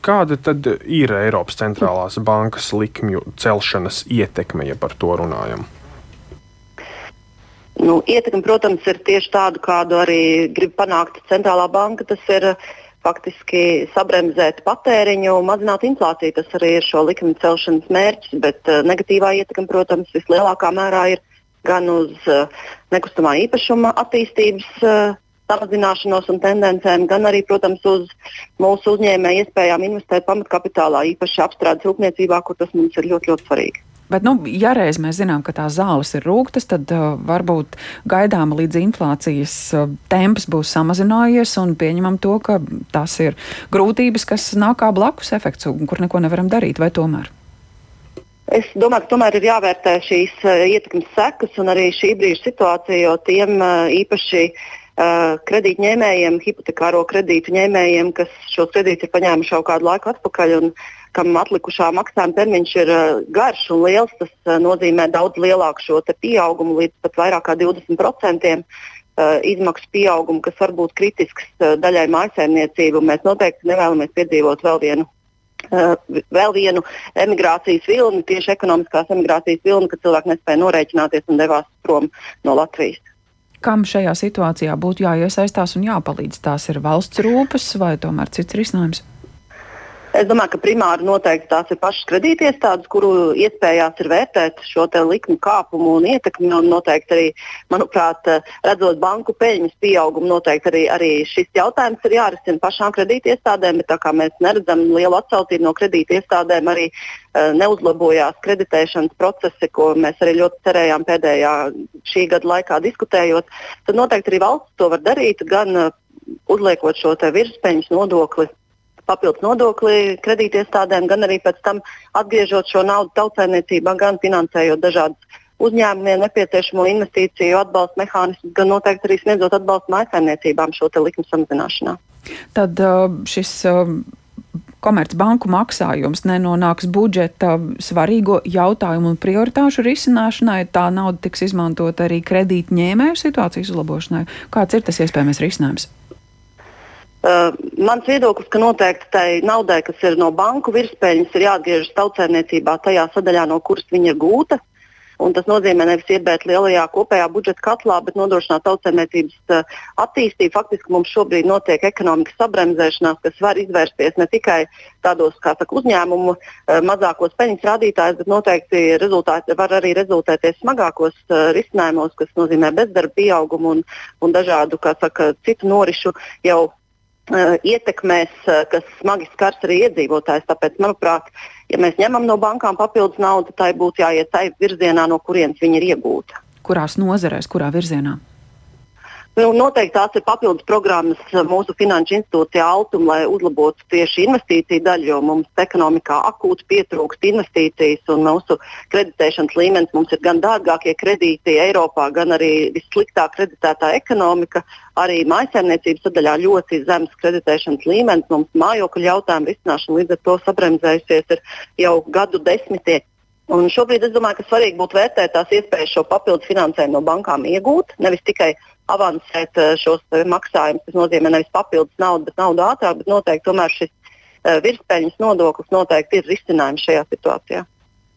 Kāda tad ir Eiropas centrālās bankas likmju celšanas ietekme, ja par to runājam? Ietekme, protams, ir tieši tāda, kādu arī grib panākt centrālā banka. Tas ir faktiski sabremzēt patēriņu, mazināt inflāciju. Tas arī ir šo likmi celšanas mērķis, bet negatīvā ietekme, protams, vislielākā mērā ir gan uz nekustamā īpašuma attīstības samazināšanos un tendencēm, gan arī, protams, uz mūsu uzņēmēju iespējām investēt pamatkapitālā, īpaši apstrādes rūpniecībā, kur tas mums ir ļoti, ļoti svarīgi. Bet, ja reiz mēs zinām, ka tās zāles ir rūgtas, tad varbūt gaidām līdz inflācijas temps būs samazinājies un pieņemam to, ka tas ir grūtības, kas nāk kā blakus efekts, kur neko nevaram darīt, vai tomēr? Es domāju, ka tomēr ir jāvērtē šīs ietekmes sekas un arī šī brīža situācija, jo tiem īpaši kredītņēmējiem, hipotekāro kredītu ņēmējiem, kas šos kredītus ir paņēmuši jau kādu laiku atpakaļ un kam atlikušā maksājuma termiņš ir garš un liels, tas nozīmē daudz lielāku šo pieaugumu, līdz pat vairāk kā 20% izmaksu pieaugumu, kas var būt kritisks daļai mājsaimniecību. Mēs noteikti nevēlamies piedzīvot vēl vienu emigrācijas vilni, tieši ekonomiskās emigrācijas vilni, kad cilvēki nespēja norēķināties un devās prom no Latvijas. Kam šajā situācijā būtu jāiesaistās un jāpalīdz? Tās ir valsts rūpes vai tomēr cits risinājums? Es domāju, ka primāri noteikti tās ir pašas kredītiestādes, kuru iespējās ir vērtēt šo likmu kāpumu un ietekmi. Un noteikti arī, manuprāt, redzot banku peļņas pieaugumu, noteikti arī šis jautājums ir jārisina pašām kredītiestādēm, bet tā kā mēs neredzam lielu atsaucību no kredītiestādēm, arī neuzlabojās kreditēšanas procesi, ko mēs arī ļoti cerējām pēdējā šī gada laikā diskutējot, tad noteikti arī valsts to var darīt, gan uzliekot šo virspeļņas nodokli, papildus nodokli kredītiestādēm, gan arī pēc tam atgriežot šo naudu tautsaimniecībā, gan finansējot dažādas uzņēmumiem nepieciešamo investīciju atbalsta mehānismus, gan noteikti arī sniedzot atbalstu mājsaimniecībām šo likmu samazināšanā. Tad šis komercbanku maksājums nenonāks budžeta svarīgo jautājumu un prioritāšu risināšanai, tā nauda tiks izmantot arī kredītņēmēju situācijas uzlabošanai. Kāds ir tas iespējamais risinājums? Mans viedoklis, ka noteikti tai naudai, kas ir no banku virspeļņas, ir jāatgriežas tautsaimniecībā tajā sadaļā, no kuras viņa ir gūta. Un tas nozīmē nevis iebēt lielajā kopējā budžeta katlā, bet nodrošināt tautsaimniecības attīstību. Faktiski mums šobrīd notiek ekonomikas sabremzēšanās, kas var izvērsties ne tikai tādos, kā saka, uzņēmumu mazākos peļņas rādītājos, bet noteikti var arī rezultēties smagākos risinājumos, kas nozīmē bezdarba pieaugumu un dažādu, kā saka, citu norišu jau ietekmēs, kas smagi skars arī iedzīvotājs. Tāpēc, manuprāt, ja mēs ņemam no bankām papildus naudu, tai būtu jāiet tai virzienā, no kurienes viņa ir iegūta. Kurās nozarēs, kurā virzienā? Noteikti tās ir papildus programmas mūsu finanšu institūcijā Altum, lai uzlabotu tieši investīciju daļu, jo mums ekonomikā akūti pietrūkst investīcijas un mūsu kreditēšanas līmenis, mums ir gan dārgākie kredīti Eiropā, gan arī vissliktāk kreditētā ekonomika. Arī mājsaimniecības sadaļā ļoti zems kreditēšanas līmenis, mums mājokļu jautājumu risināšana līdz ar to sabremzējusies ir jau gadu desmitiem. Un šobrīd es domāju, ka svarīgi būtu vērtēt tās iespējas šo papildus finansējumu no bankām iegūt, nevis tikai avansēt šos maksājumus. Tas nozīmē nevis papildus naudu, bet naudu ātrāk, bet noteikti tomēr šis virspeļņas nodoklis noteikti ir risinājums šajā situācijā.